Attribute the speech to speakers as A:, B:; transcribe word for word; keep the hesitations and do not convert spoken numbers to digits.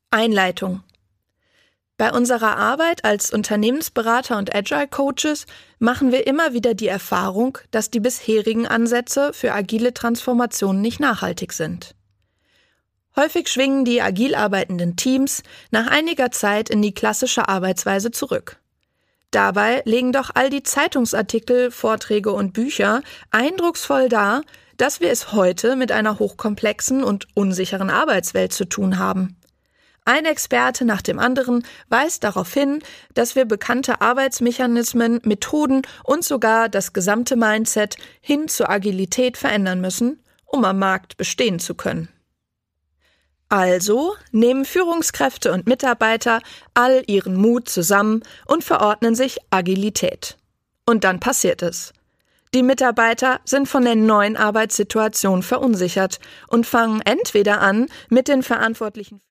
A: Einleitung. Bei unserer Arbeit als Unternehmensberater und Agile Coaches machen wir immer wieder die Erfahrung, dass die bisherigen Ansätze für agile Transformationen nicht nachhaltig sind. Häufig schwingen die agil arbeitenden Teams nach einiger Zeit in die klassische Arbeitsweise zurück. Dabei legen doch all die Zeitungsartikel, Vorträge und Bücher eindrucksvoll dar, dass wir es heute mit einer hochkomplexen und unsicheren Arbeitswelt zu tun haben. Ein Experte nach dem anderen weist darauf hin, dass wir bekannte Arbeitsmechanismen, Methoden und sogar das gesamte Mindset hin zur Agilität verändern müssen, um am Markt bestehen zu können. Also nehmen Führungskräfte und Mitarbeiter all ihren Mut zusammen und verordnen sich Agilität. Und dann passiert es. Die Mitarbeiter sind von der neuen Arbeitssituation verunsichert und fangen entweder an, mit den Verantwortlichen